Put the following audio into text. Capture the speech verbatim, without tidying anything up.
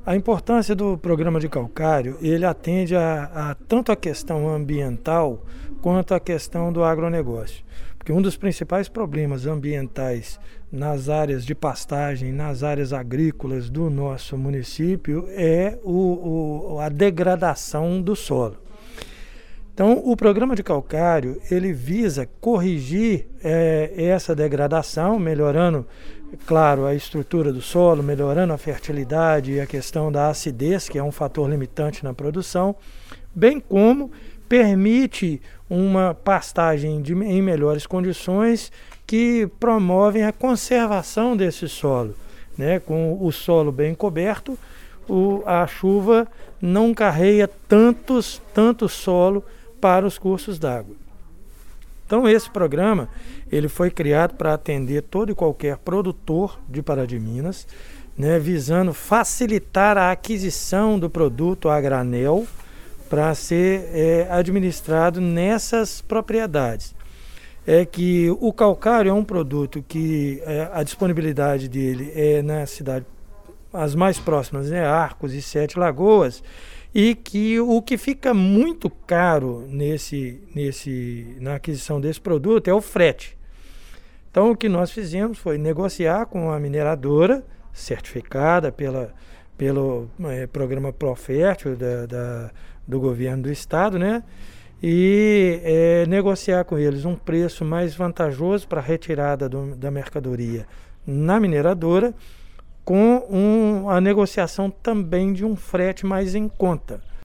A importância do programa de calcário, ele atende a, a tanto a questão ambiental quanto a questão do agronegócio. Porque um dos principais problemas ambientais nas áreas de pastagem, nas áreas agrícolas do nosso município é o, o, a degradação do solo. Então, o programa de calcário, ele visa corrigir é, essa degradação, melhorando, claro, a estrutura do solo, melhorando a fertilidade e a questão da acidez, que é um fator limitante na produção, bem como permite uma pastagem de, em melhores condições que promovem a conservação desse solo, né? Com o solo bem coberto, o, a chuva não carrega tantos, tanto solo para os cursos d'água. Então esse programa ele foi criado para atender todo e qualquer produtor de Pará de Minas, né, visando facilitar a aquisição do produto a granel para ser é, administrado nessas propriedades. É que o calcário é um produto que é, a disponibilidade dele é na cidade, as mais próximas, né, Arcos e Sete Lagoas, e que o que fica muito caro nesse, nesse, na aquisição desse produto é o frete. Então o que nós fizemos foi negociar com a mineradora, certificada pela, pelo é, programa Profértil da, da, do governo do estado, né? E é, negociar com eles um preço mais vantajoso para a retirada do, da mercadoria na mineradora, com um, a negociação também de um frete mais em conta.